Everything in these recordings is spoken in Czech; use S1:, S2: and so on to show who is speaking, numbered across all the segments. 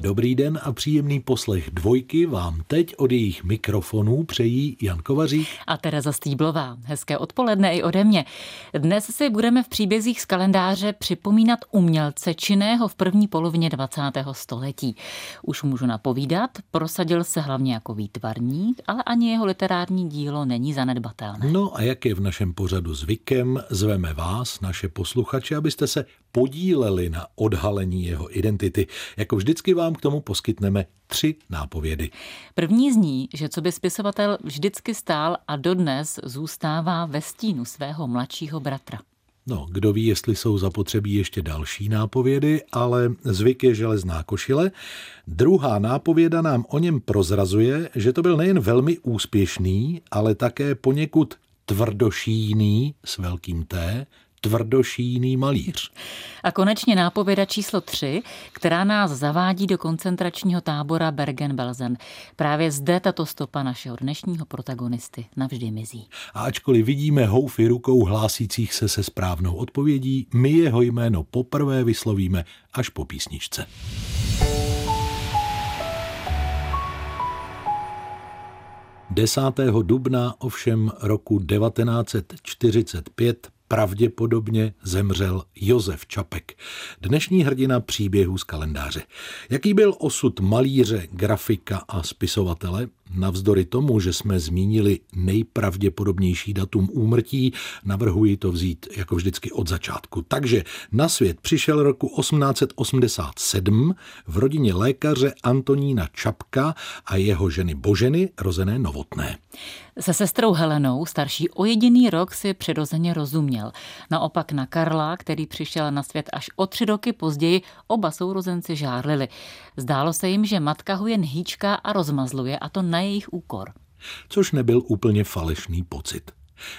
S1: Dobrý den a příjemný poslech Dvojky vám teď od jejich mikrofonů přejí Jan Kovařík
S2: a Tereza Stýblová. Hezké odpoledne i ode mě. Dnes si budeme v příbězích z kalendáře připomínat umělce činného v první polovině 20. století. Už můžu napovídat, prosadil se hlavně jako výtvarník, ale ani jeho literární dílo není zanedbatelné.
S1: No a jak je v našem pořadu zvykem, zveme vás, naše posluchače, abyste se podíleli na odhalení jeho identity. Jako vždycky vám k tomu poskytneme 3 nápovědy.
S2: První zní, že co by spisovatel vždycky stál a dodnes zůstává ve stínu svého mladšího bratra.
S1: No, kdo ví, jestli jsou zapotřebí ještě další nápovědy, ale zvyk je železná košile. Druhá nápověda nám o něm prozrazuje, že to byl nejen velmi úspěšný, ale také poněkud tvrdošíjný s velkým T, tvrdošíjný malíř.
S2: A konečně nápověda číslo 3, která nás zavádí do koncentračního tábora Bergen-Belsen. Právě zde tato stopa našeho dnešního protagonisty navždy mizí.
S1: A ačkoliv vidíme houfy rukou hlásících se správnou odpovědí, my jeho jméno poprvé vyslovíme až po písničce. Desátého dubna ovšem roku 1945 pravděpodobně zemřel Josef Čapek, dnešní hrdina příběhů z kalendáře. Jaký byl osud malíře, grafika a spisovatele? Navzdory tomu, že jsme zmínili nejpravděpodobnější datum úmrtí, navrhuji to vzít jako vždycky od začátku. Takže na svět přišel roku 1887 v rodině lékaře Antonína Čapka a jeho ženy Boženy, rozené Novotné.
S2: Se sestrou Helenou, starší o jediný rok, si přirozeně rozuměl. Naopak na Karla, který přišel na svět až o 3 roky později, oba sourozenci žárlili. Zdálo se jim, že matka ho jen hýčká a rozmazluje, a to na jejich úkor.
S1: Což nebyl úplně falešný pocit.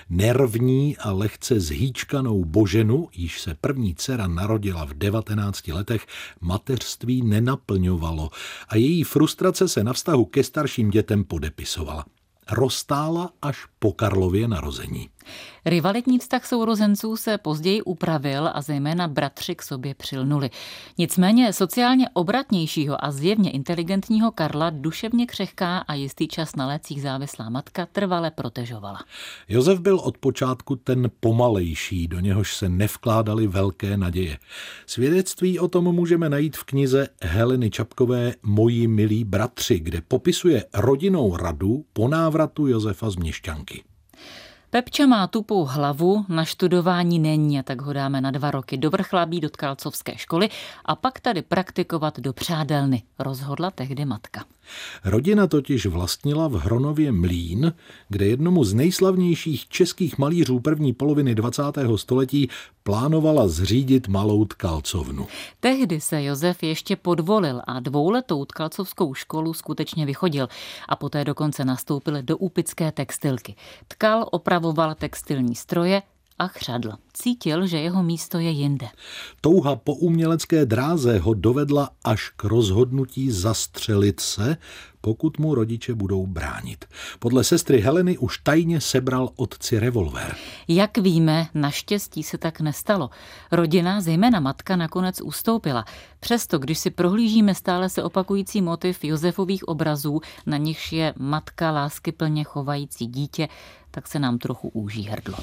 S1: Nervní a lehce zhýčkanou Boženu, již se první dcera narodila v 19 letech, mateřství nenaplňovalo a její frustrace se na vztahu ke starším dětem podepisovala. Roztála až po Karlově narození.
S2: Rivalitní vztah sourozenců se později upravil a zejména bratři k sobě přilnuli. Nicméně sociálně obratnějšího a zjevně inteligentního Karla duševně křehká a jistý čas na lécích závislá matka trvale protežovala.
S1: Josef byl od počátku ten pomalejší, do něhož se nevkládaly velké naděje. Svědectví o tom můžeme najít v knize Heleny Čapkové Moji milí bratři, kde popisuje rodinnou radu po návratu Josefa z Měšťanky.
S2: Pepča má tupou hlavu, na študování není, a tak ho dáme na 2 roky do Vrchlabí do Tkalcovské školy a pak tady praktikovat do Přádelny, rozhodla tehdy matka.
S1: Rodina totiž vlastnila v Hronově mlýn, kde jednomu z nejslavnějších českých malířů první poloviny 20. století plánovala zřídit malou tkalcovnu.
S2: Tehdy se Josef ještě podvolil a 2letou tkalcovskou školu skutečně vychodil a poté dokonce nastoupil do úpické textilky. Tkal, opravoval textilní stroje a chřadl. Cítil, že jeho místo je jinde.
S1: Touha po umělecké dráze ho dovedla až k rozhodnutí zastřelit se, pokud mu rodiče budou bránit. Podle sestry Heleny už tajně sebral otci revolver.
S2: Jak víme, naštěstí se tak nestalo. Rodina, zejména matka, nakonec ustoupila. Přesto, když si prohlížíme stále se opakující motiv Josefových obrazů, na nichž je matka láskyplně chovající dítě, tak se nám trochu úží hrdlo.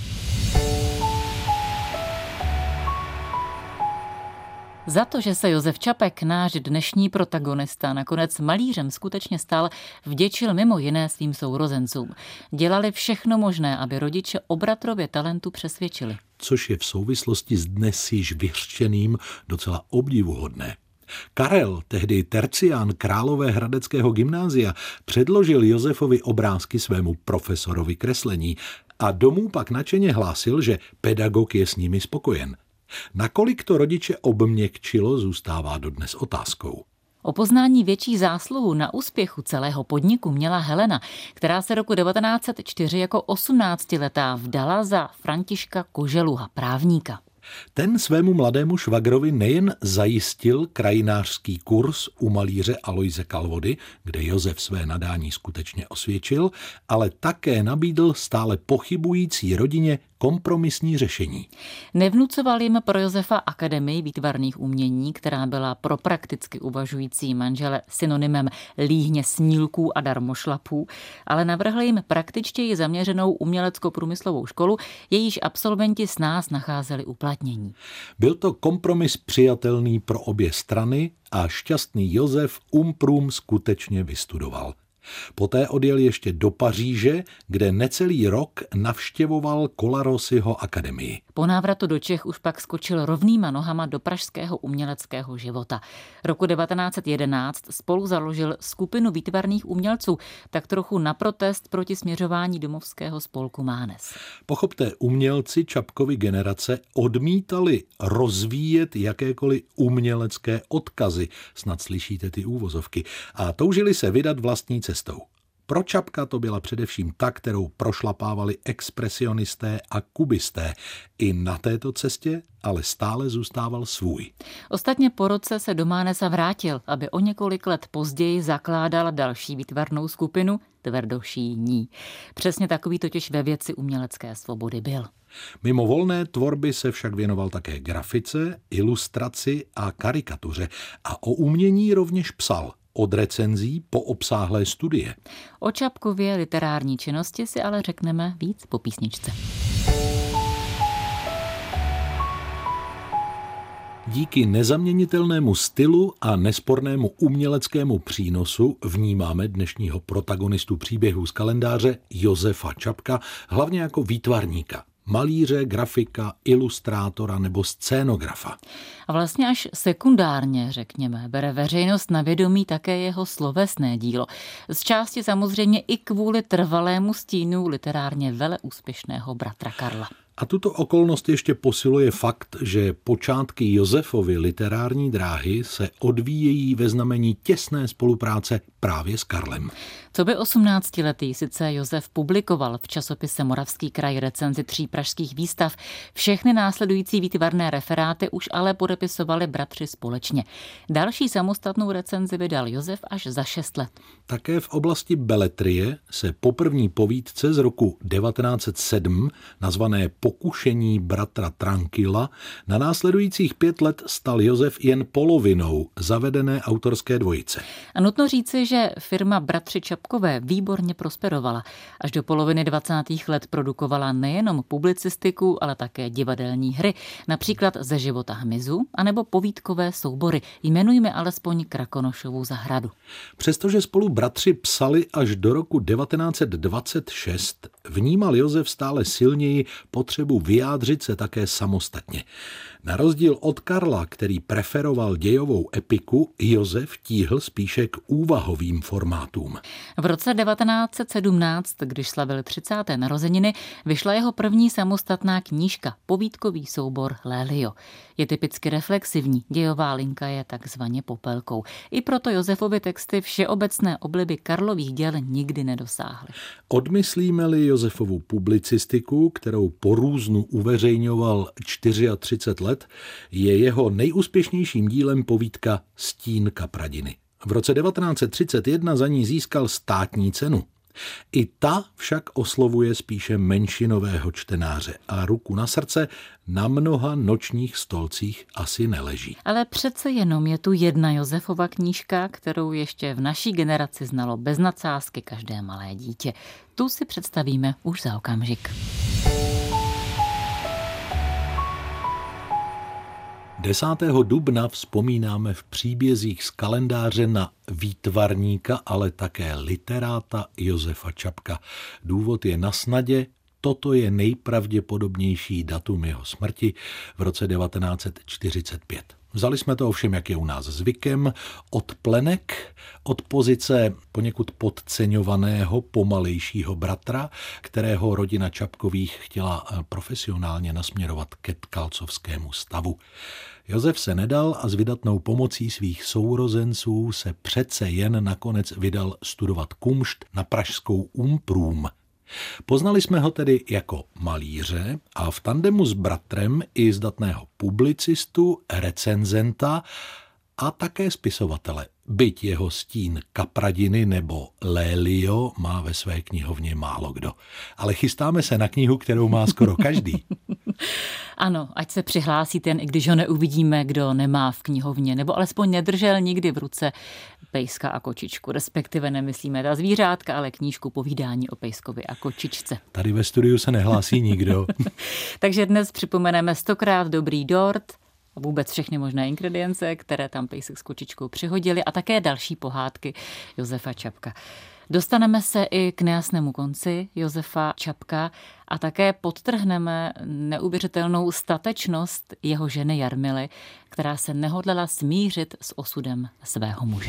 S2: Za to, že se Josef Čapek, náš dnešní protagonista, nakonec malířem skutečně stal, vděčil mimo jiné svým sourozencům. Dělali všechno možné, aby rodiče o bratrově talentu přesvědčili.
S1: Což je v souvislosti s dnes již vyřčeným docela obdivuhodné. Karel, tehdy tercián Královéhradeckého gymnázia, předložil Josefovi obrázky svému profesorovi kreslení a domů pak nadšeně hlásil, že pedagog je s nimi spokojen. Nakolik to rodiče obměkčilo, zůstává dodnes otázkou.
S2: O poznání větší zásluhu na úspěchu celého podniku měla Helena, která se roku 1904 jako 18letá vdala za Františka Koželuha, právníka.
S1: Ten svému mladému švagrovi nejen zajistil krajinářský kurz u malíře Aloise Kalvody, kde Josef své nadání skutečně osvědčil, ale také nabídl stále pochybující rodině kompromisní řešení.
S2: Nevnucoval jim pro Josefa Akademii výtvarných umění, která byla pro prakticky uvažující manžele synonymem líhně snílků a darmošlapů, ale navrhl jim praktičtěji zaměřenou umělecko-průmyslovou školu, jejíž absolventi s nás nacházeli uplatnění.
S1: Byl to kompromis přijatelný pro obě strany a šťastný Josef prům skutečně vystudoval. Poté odjel ještě do Paříže, kde necelý rok navštěvoval Colarosiho akademii.
S2: Po návratu do Čech už pak skočil rovnýma nohama do pražského uměleckého života. Roku 1911 spolu založil skupinu výtvarných umělců, tak trochu na protest proti směřování domovského spolku Mánes.
S1: Pochopte, umělci Čapkovy generace odmítali rozvíjet jakékoliv umělecké odkazy, snad slyšíte ty úvozovky, a toužili se vydat vlastní cestou. Pro Čapka to byla především ta, kterou prošlapávali expresionisté a kubisté. I na této cestě ale stále zůstával svůj.
S2: Ostatně po roce se do Mánesa vrátil, aby o několik let později zakládal další výtvarnou skupinu Tvrdošíní. Přesně takový totiž ve věci umělecké svobody byl.
S1: Mimo volné tvorby se však věnoval také grafice, ilustraci a karikatuře a o umění rovněž psal. Od recenzí po obsáhlé studie.
S2: O Čapkově literární činnosti si ale řekneme víc po písničce.
S1: Díky nezaměnitelnému stylu a nespornému uměleckému přínosu vnímáme dnešního protagonistu příběhů z kalendáře Josefa Čapka hlavně jako výtvarníka. Malíře, grafika, ilustrátora nebo scénografa.
S2: A vlastně až sekundárně, řekněme, bere veřejnost na vědomí také jeho slovesné dílo. Z části samozřejmě i kvůli trvalému stínu literárně veleúspěšného bratra Karla.
S1: A tuto okolnost ještě posiluje fakt, že počátky Josefovy literární dráhy se odvíjejí ve znamení těsné spolupráce právě s Karlem.
S2: Co by 18letý sice Josef publikoval v časopise Moravský kraj recenzi 3 pražských výstav, všechny následující výtvarné referáty už ale podepisovali bratři společně. Další samostatnou recenzi vydal Josef až za 6 let.
S1: Také v oblasti beletrie se po první povídce z roku 1907, nazvané Pokušení bratra Tranquila, na následujících 5 let stal Josef jen polovinou zavedené autorské dvojice.
S2: A nutno říci, že firma bratři Čapkové výborně prosperovala. Až do poloviny 20. let produkovala nejenom publicistiku, ale také divadelní hry, například Ze života hmyzu, anebo povídkové soubory. Jmenujme alespoň Krakonošovu zahradu.
S1: Přestože spolu bratři psali až do roku 1926, vnímal Josef stále silněji potřebu vyjádřit se také samostatně. Na rozdíl od Karla, který preferoval dějovou epiku, Josef tíhl spíše k úvahovým formátům.
S2: V roce 1917, když slavil 30. narozeniny, vyšla jeho první samostatná knížka, povídkový soubor Lélio. Je typicky reflexivní, dějová linka je takzvaně popelkou. I proto Josefovy texty všeobecné obliby Karlových děl nikdy nedosáhly.
S1: Odmyslíme-li Josefovu publicistiku, kterou po různu uveřejňoval 34 let, je jeho nejúspěšnějším dílem povídka Stín Kapradiny. V roce 1931 za ní získal státní cenu. I ta však oslovuje spíše menšinového čtenáře a ruku na srdce na mnoha nočních stolcích asi neleží.
S2: Ale přece jenom je tu jedna Josefova knížka, kterou ještě v naší generaci znalo bez nadsázky každé malé dítě. Tu si představíme už za okamžik.
S1: 10. dubna vzpomínáme v příbězích z kalendáře na výtvarníka, ale také literáta Josefa Čapka. Důvod je nasnadě, toto je nejpravděpodobnější datum jeho smrti v roce 1945. Vzali jsme to ovšem, jak je u nás zvykem, od plenek, od pozice poněkud podceňovaného, pomalejšího bratra, kterého rodina Čapkových chtěla profesionálně nasměrovat ke tkalcovskému stavu. Josef se nedal a s vydatnou pomocí svých sourozenců se přece jen nakonec vydal studovat kumšt na pražskou prům. Poznali jsme ho tedy jako malíře a v tandemu s bratrem i zdatného publicistu, recenzenta a také spisovatele. Byť jeho stín Kapradiny nebo Lélio má ve své knihovně málo kdo. Ale chystáme se na knihu, kterou má skoro každý.
S2: Ano, ať se přihlásí ten, i když ho neuvidíme, kdo nemá v knihovně, nebo alespoň nedržel nikdy v ruce pejska a kočičku. Respektive nemyslíme ta zvířátka, ale knížku povídání o pejskovi a kočičce.
S1: Tady ve studiu se nehlásí nikdo.
S2: Takže dnes připomeneme 100krát dobrý dort, a vůbec všechny možné ingredience, které tam pejsek s kočičkou přihodili a také další pohádky Josefa Čapka. Dostaneme se i k nejasnému konci Josefa Čapka a také podtrhneme neuvěřitelnou statečnost jeho ženy Jarmily, která se nehodlala smířit s osudem svého muže.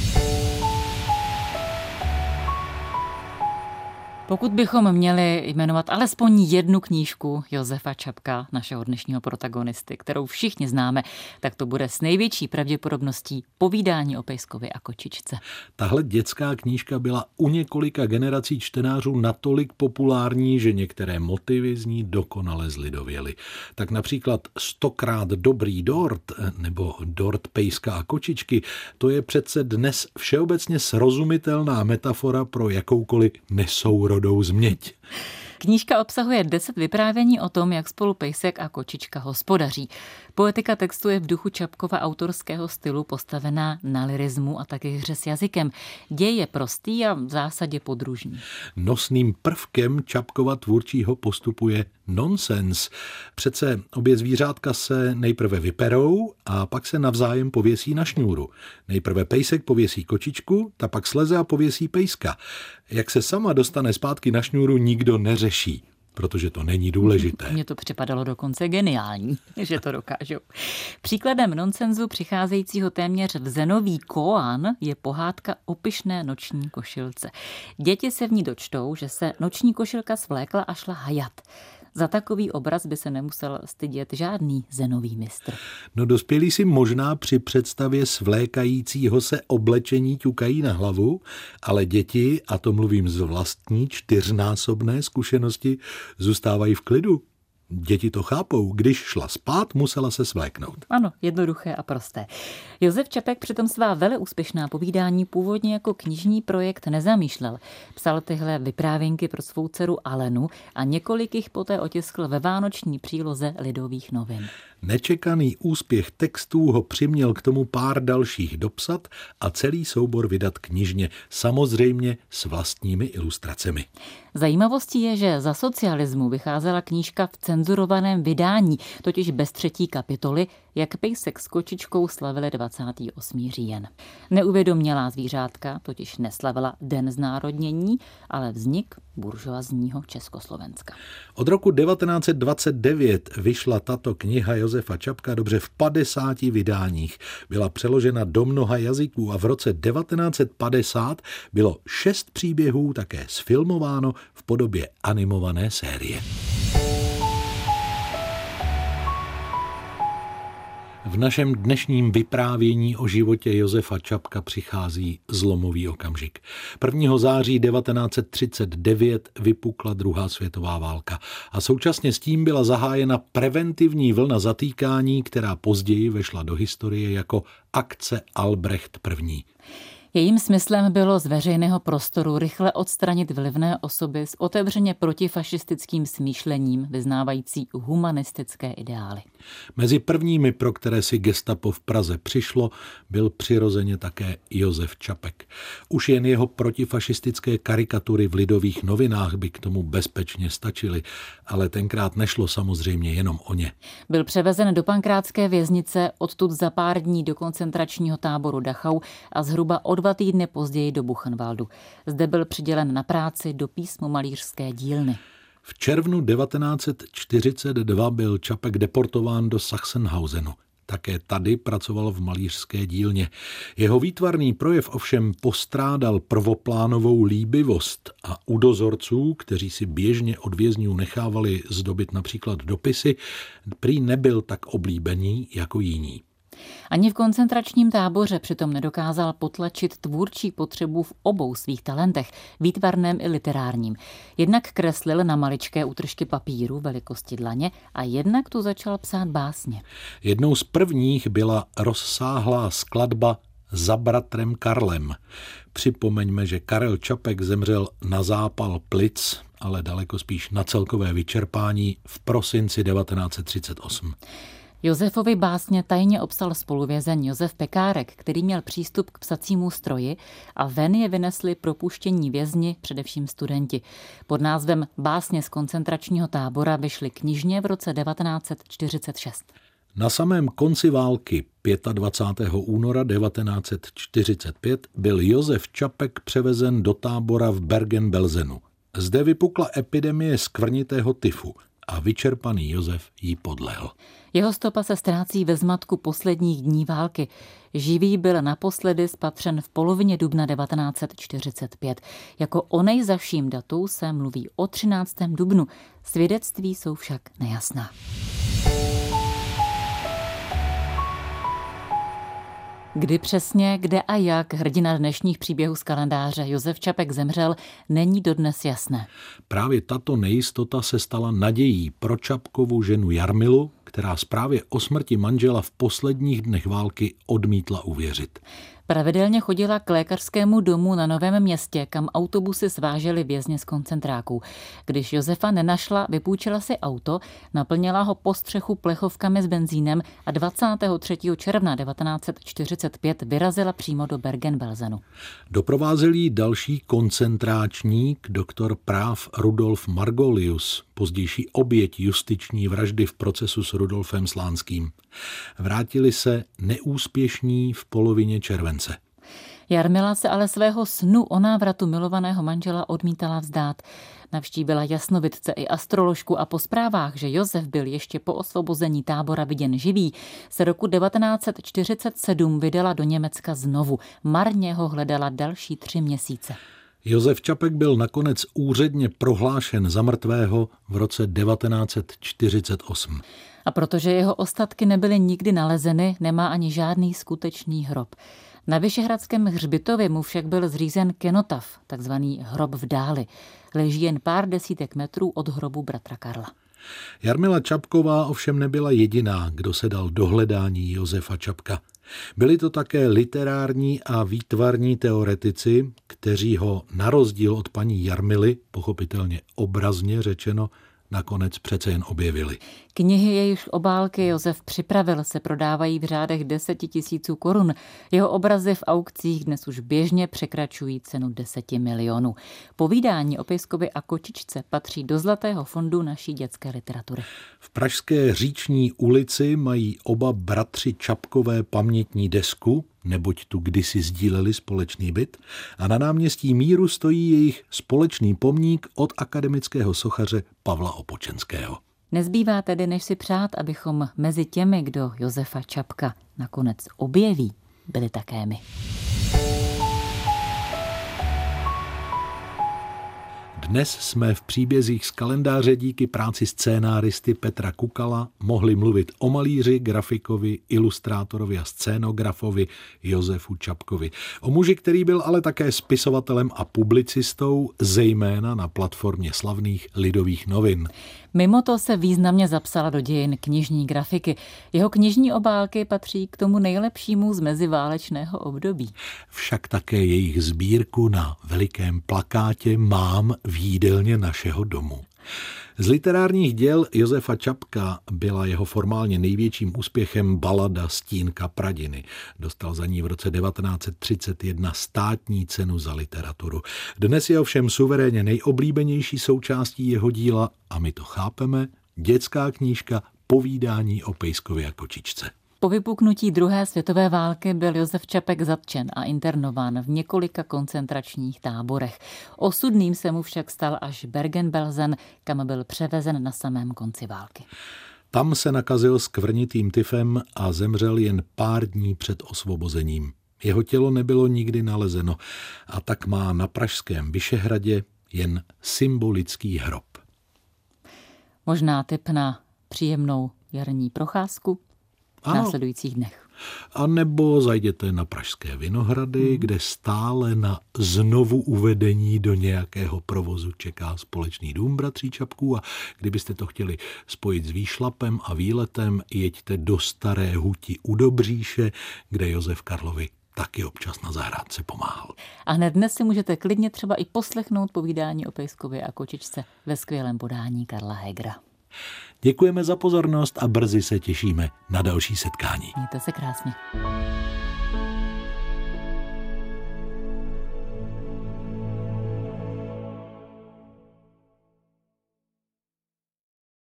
S2: Pokud bychom měli jmenovat alespoň jednu knížku Josefa Čapka, našeho dnešního protagonisty, kterou všichni známe, tak to bude s největší pravděpodobností Povídání o pejskovi a kočičce.
S1: Tahle dětská knížka byla u několika generací čtenářů natolik populární, že některé motivy z ní dokonale zlidověly. Tak například 100krát dobrý dort nebo dort pejska a kočičky, to je přece dnes všeobecně srozumitelná metafora pro jakoukoliv nesourodou změť.
S2: Knížka obsahuje 10 vyprávění o tom, jak spolu pejsek a kočička hospodaří. Poetika textu je v duchu Čapkova autorského stylu postavená na lirismu a také hře s jazykem. Děj je prostý a v zásadě podružný.
S1: Nosným prvkem Čapkova tvůrčího postupu je nonsens. Přece obě zvířátka se nejprve vyperou a pak se navzájem pověsí na šňůru. Nejprve pejsek pověsí kočičku, ta pak sleze a pověsí pejska. Jak se sama dostane zpátky na šňůru, nikdo neřeší, protože to není důležité.
S2: Mně to připadalo dokonce geniální, že to dokážou. Příkladem nonsenzu přicházejícího téměř v Zenový koán je pohádka o pyšné noční košilce. Děti se v ní dočtou, že se noční košilka svlékla a šla hajat. Za takový obraz by se nemusel stydět žádný Zenový mistr.
S1: No dospělí si možná při představě svlékajícího se oblečení ťukají na hlavu, ale děti, a to mluvím z vlastní 4násobné zkušenosti, zůstávají v klidu. Děti to chápou, když šla spát, musela se svléknout.
S2: Ano, jednoduché a prosté. Josef Čapek přitom svá veleúspěšná povídání původně jako knižní projekt nezamýšlel. Psal tyhle vyprávěnky pro svou dceru Alenu a několik jich poté otiskl ve vánoční příloze Lidových novin.
S1: Nečekaný úspěch textů ho přiměl k tomu pár dalších dopsat a celý soubor vydat knižně, samozřejmě s vlastními ilustracemi.
S2: Zajímavostí je, že za socialismu vycházela knížka v cenzurovaném vydání, totiž bez 3. kapitoly, jak pejsek s kočičkou slavili 28. říjen. Neuvědomělá zvířátka totiž neslavila den znárodnění, ale vznik buržoazního Československa.
S1: Od roku 1929 vyšla tato kniha Josefa Čapka dobře v 50 vydáních. Byla přeložena do mnoha jazyků a v roce 1950 bylo 6 příběhů také sfilmováno v podobě animované série. V našem dnešním vyprávění o životě Josefa Čapka přichází zlomový okamžik. 1. září 1939 vypukla druhá světová válka a současně s tím byla zahájena preventivní vlna zatýkání, která později vešla do historie jako akce Albrecht I.
S2: Jejím smyslem bylo z veřejného prostoru rychle odstranit vlivné osoby s otevřeně protifašistickým smýšlením, vyznávající humanistické ideály.
S1: Mezi prvními, pro které si gestapo v Praze přišlo, byl přirozeně také Josef Čapek. Už jen jeho protifašistické karikatury v Lidových novinách by k tomu bezpečně stačily, ale tenkrát nešlo samozřejmě jenom o ně.
S2: Byl převezen do pankrátské věznice, odtud za pár dní do koncentračního táboru Dachau a zhruba o 2 týdny později do Buchenwaldu. Zde byl přidělen na práci do písmomalířské dílny.
S1: V červnu 1942 byl Čapek deportován do Sachsenhausenu. Také tady pracoval v malířské dílně. Jeho výtvarný projev ovšem postrádal prvoplánovou líbivost a u dozorců, kteří si běžně od vězňů nechávali zdobit například dopisy, prý nebyl tak oblíbený jako jiní.
S2: Ani v koncentračním táboře přitom nedokázal potlačit tvůrčí potřebu v obou svých talentech, výtvarném i literárním. Jednak kreslil na maličké útržky papíru velikosti dlaně a jednak tu začal psát básně.
S1: Jednou z prvních byla rozsáhlá skladba Za bratrem Karlem. Připomeňme, že Karel Čapek zemřel na zápal plic, ale daleko spíš na celkové vyčerpání v prosinci 1938.
S2: Josefovi básně tajně obsal spoluvězeň Josef Pekárek, který měl přístup k psacímu stroji a ven je vynesli propuštění vězni, především studenti. Pod názvem Básně z koncentračního tábora vyšly knižně v roce 1946.
S1: Na samém konci války 25. února 1945 byl Josef Čapek převezen do tábora v Bergen-Belsenu. Zde vypukla epidemie skvrnitého tyfu a vyčerpaný Josef jí podlehl.
S2: Jeho stopa se ztrácí ve zmatku posledních dní války. Živý byl naposledy spatřen v polovině dubna 1945. Jako o nejzazším datu se mluví o 13. dubnu. Svědectví jsou však nejasná. Kdy přesně, kde a jak hrdina dnešních příběhů z kalendáře Josef Čapek zemřel, není dodnes jasné.
S1: Právě tato nejistota se stala nadějí pro Čapkovu ženu Jarmilu, která zprávě o smrti manžela v posledních dnech války odmítla uvěřit.
S2: Pravidelně chodila k lékařskému domu na Novém Městě, kam autobusy svážely vězně z koncentráků. Když Josefa nenašla, vypůjčila si auto, naplnila ho po střechu plechovkami s benzínem a 23. června 1945 vyrazila přímo do Bergen-Belsenu.
S1: Doprovázel jí další koncentráčník, doktor práv Rudolf Margolius, pozdější oběť justiční vraždy v procesu s Rudolfem Slánským. Vrátili se neúspěšní v polovině července.
S2: Jarmila se ale svého snu o návratu milovaného manžela odmítala vzdát. Navštívila jasnovidce i astroložku a po zprávách, že Josef byl ještě po osvobození tábora viděn živý, se roku 1947 vydala do Německa znovu. Marně ho hledala další 3 měsíce.
S1: Josef Čapek byl nakonec úředně prohlášen za mrtvého v roce 1948.
S2: A protože jeho ostatky nebyly nikdy nalezeny, nemá ani žádný skutečný hrob. Na Vyšehradském hřbitově mu však byl zřízen kenotaf, takzvaný hrob v dáli. Leží jen pár desítek metrů od hrobu bratra Karla.
S1: Jarmila Čapková ovšem nebyla jediná, kdo se dal do hledání Josefa Čapka. Byli to také literární a výtvarní teoretici, kteří ho na rozdíl od paní Jarmily, pochopitelně obrazně řečeno, nakonec přece jen objevili.
S2: Knihy, jejichž obálky Josef připravil, se prodávají v řádech 10 000 korun. Jeho obrazy v aukcích dnes už běžně překračují cenu 10 milionů. Povídání o Pejskovi a kočičce patří do zlatého fondu naší dětské literatury.
S1: V pražské Říční ulici mají oba bratři Čapkové pamětní desku, neboť tu kdysi sdíleli společný byt, a na náměstí Míru stojí jejich společný pomník od akademického sochaře Pavla Opočenského.
S2: Nezbývá tedy, než si přát, abychom mezi těmi, kdo Josefa Čapka nakonec objeví, byli také my.
S1: Dnes jsme v příbězích z kalendáře díky práci scénáristy Petra Kukala mohli mluvit o malíři, grafikovi, ilustrátorovi a scénografovi Josefu Čapkovi. O muži, který byl ale také spisovatelem a publicistou, zejména na platformě slavných Lidových novin.
S2: Mimo to se významně zapsala do dějin knižní grafiky. Jeho knižní obálky patří k tomu nejlepšímu z meziválečného období.
S1: Však také jejich sbírku na velikém plakátě mám v jídelně našeho domu. Z literárních děl Josefa Čapka byla jeho formálně největším úspěchem balada Stín Kapradiny. Dostal za ní v roce 1931 státní cenu za literaturu. Dnes je ovšem suverénně nejoblíbenější součástí jeho díla, a my to chápeme, dětská knížka Povídání o Pejskovi a kočičce.
S2: Po vypuknutí druhé světové války byl Josef Čapek zatčen a internován v několika koncentračních táborech. Osudným se mu však stal až Bergen-Belsen, kam byl převezen na samém konci války.
S1: Tam se nakazil skvrnitým tyfem a zemřel jen pár dní před osvobozením. Jeho tělo nebylo nikdy nalezeno a tak má na pražském Vyšehradě jen symbolický hrob.
S2: Možná tip na příjemnou jarní procházku v následujících dnech.
S1: A nebo zajděte na Pražské Vinohrady, kde stále na znovu uvedení do nějakého provozu čeká společný dům bratří Čapků a kdybyste to chtěli spojit s výšlapem a výletem, jeďte do Staré Huti u Dobříše, kde Josef Karlovi taky občas na zahrádce pomáhal.
S2: A hned dnes si můžete klidně třeba i poslechnout povídání o Pejskově a kočičce ve skvělém podání Karla Hegera.
S1: Děkujeme za pozornost a brzy se těšíme na další setkání.
S2: Mějte se krásně.